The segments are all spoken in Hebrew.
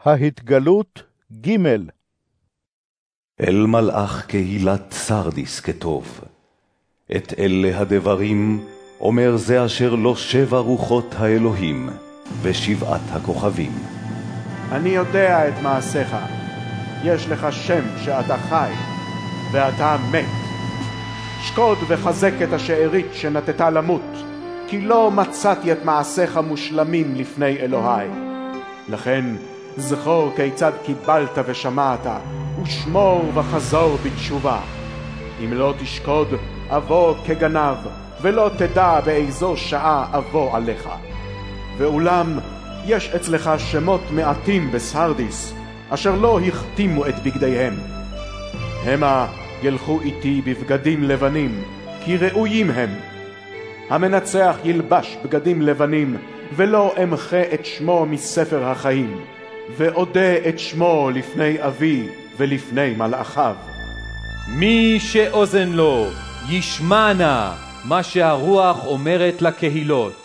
ההתגלות ג' אל מלאך קהילת סרדיס כתוב. את אלה הדברים אומר זה אשר לא 7 רוחות האלוהים ו7 הכוכבים. אני יודע את מעשיך. יש לך שם שאתה חי ואתה מת. שקוד וחזק את השארית שנתתה למות, כי לא מצאתי את מעשיך מושלמים לפני אלוהי. לכן זכור כיצד קיבלת ושמעת, ושמור וחזור בתשובה. אם לא תשקוד, אבוא כגנב, ולא תדע באיזו שעה אבוא עליך. ואולם יש אצלך שמות מעטים בסרדיס, אשר לא החתימו את בגדיהם. המה ילכו איתי בבגדים לבנים, כי ראויים הם. המנצח ילבש בגדים לבנים, ולא אמחה את שמו מספר החיים, ואודה את שמו לפני אבי ולפני מלאכיו. מי שאוזן לו ישמע נא מה שהרוח אומרת לקהילות.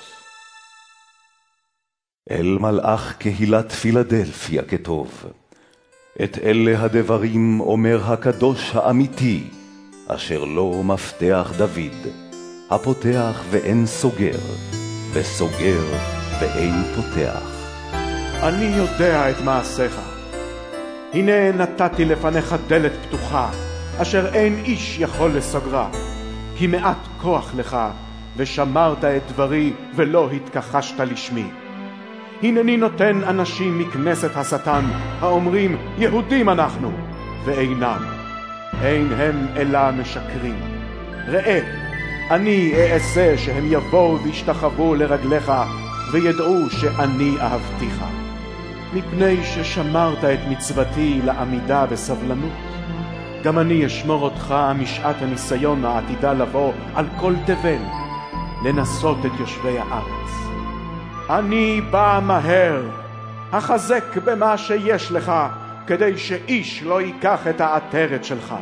אל מלאך קהילת פילדלפיה כתוב. את אלה הדברים אומר הקדוש האמיתי, אשר לו מפתח דוד, הפותח ואין סוגר, וסוגר ואין פותח. אני יודע את מעשיך. הנה נתתי לפניך דלת פתוחה, אשר אין איש יכול לסוגרה. כי מעט כוח לך, ושמרת את דברי, ולא התכחשת לשמי. הנני נותן אנשים מכנסת השטן, האומרים יהודים אנחנו, ואינם. אין הם אלא משקרים. ראה, אני אעשה שהם יבואו וישתחוו לרגליך, וידעו שאני אהבתיך. מפני ששמרת את מצוותי לעמידה בסבלנות, גם אני אשמור אותך משעת הניסיון העתידה לבוא על כל תבל, לנסות את יושבי הארץ. אני בא מהר, החזק במה שיש לך, כדי שאיש לא ייקח את העטרת שלך.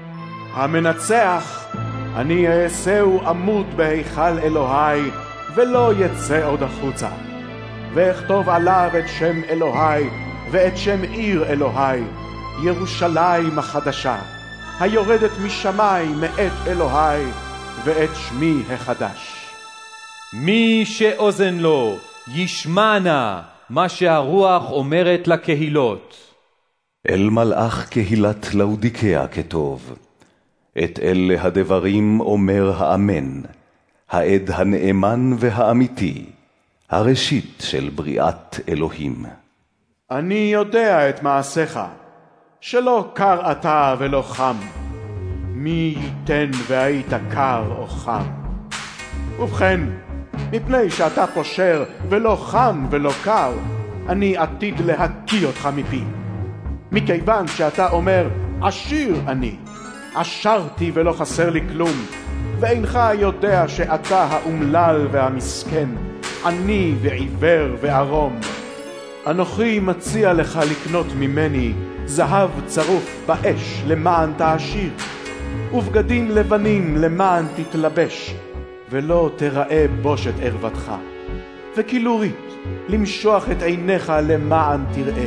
המנצח, אני אעשהו עמוד בהיכל אלוהי, ולא יצא עוד החוצה. ואכתוב עליו את שם אלוהי, ואת שם עיר אלוהי, ירושלים החדשה, היורדת משמיים מאת אלוהי, ואת שמי החדש. מי שאוזן לו ישמע נא מה שהרוח אומרת לקהילות. אל מלאך קהילת לאודיקאה כתוב. את אלה הדברים אומר האמן, העד הנאמן והאמיתי, הראשית של בריאת אלוהים. אני יודע את מעשיך, שלא קר אתה ולא חם. מי ייתן והיית קר או חם? ובכן, מפני שאתה פושר ולא חם ולא קר, אני עתיד להקיא אותך מפי. מכיוון שאתה אומר עשיר אני, עשרתי ולא חסר לי כלום, ואינך יודע שאתה האומלל והמסכן, עני ועיוור וערום. אנוכי מציע לך לקנות ממני זהב צרוף באש למען תעשיר, ובגדים לבנים למען תתלבש, ולא תראה בושת ערוותך, וכילורית למשוח את עיניך למען תראה.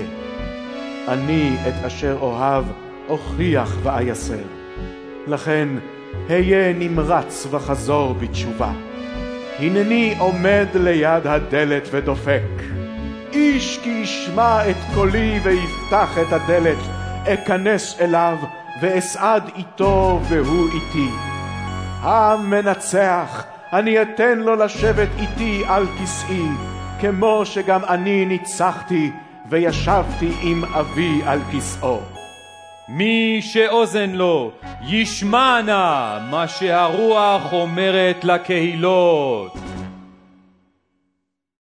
אני את אשר אוהב אוכיח ואייסר. לכן היה נמרץ וחזור בתשובה. הנני עומד ליד הדלת ודופק. איש כי ישמע את קולי ויפתח את הדלת, אכנס אליו ואסעד איתו והוא איתי. המנצח, אני אתן לו לשבת איתי על כסאי, כמו שגם אני ניצחתי וישבתי עם אבי על כסאו. מי שאוזן לו ישמע נא מה שהרוח אומרת לקהילות.